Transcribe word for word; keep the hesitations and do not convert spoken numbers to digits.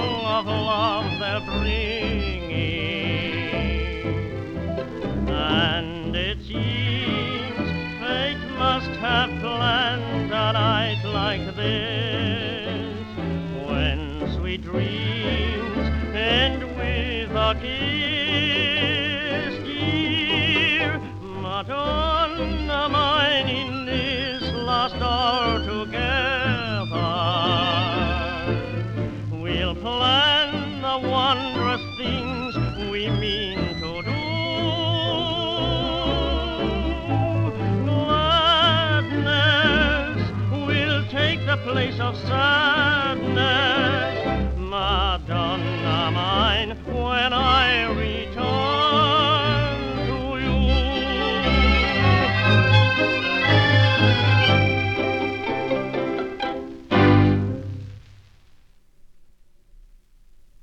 of love they're bringing, and it seems fate must have planned a night like this, when sweet dreams end with a kiss, dear Madonna mine, in this last hour together we'll plan the wondrous things we mean to do. Gladness will take the place of sadness,